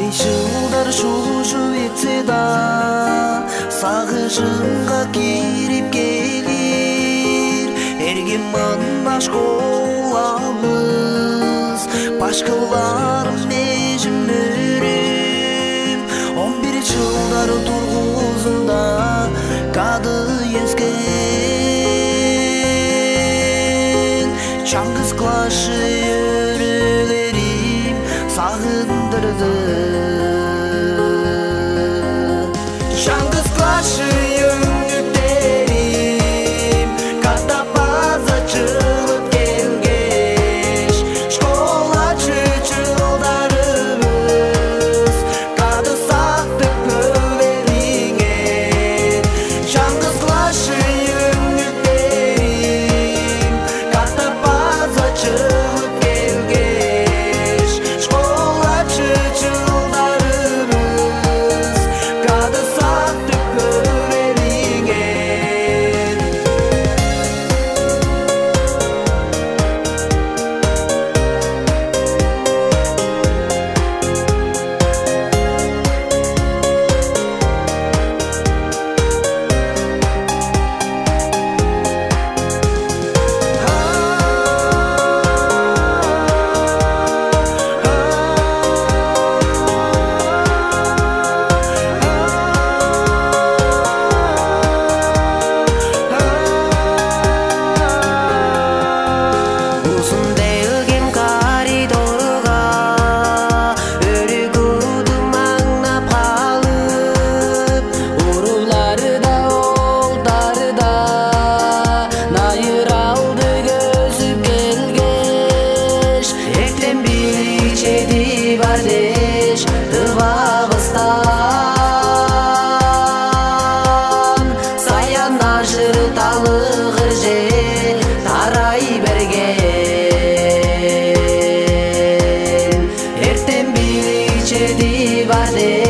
Жылдар шушу етсе да сагышымга кирип келир эргем мында школамыз башкаларым межимөрүм 11 жылдар тургузунда кады эскен Чаңгыз клашы өрөлерим сагындырды Чаңгыз клашы өңүктөрим ката база чыгып келгеш школачы жылдарыбыз кады сактып көбелиңе Чаңгыз клашы өңүктөрим ката база чыгып келгеш школачы жылдарыбыз кады сактып көбелиңе Бардеш тыбабыстан саяна жырталыгыр жел тарай берген эртең бiri чеди бардеш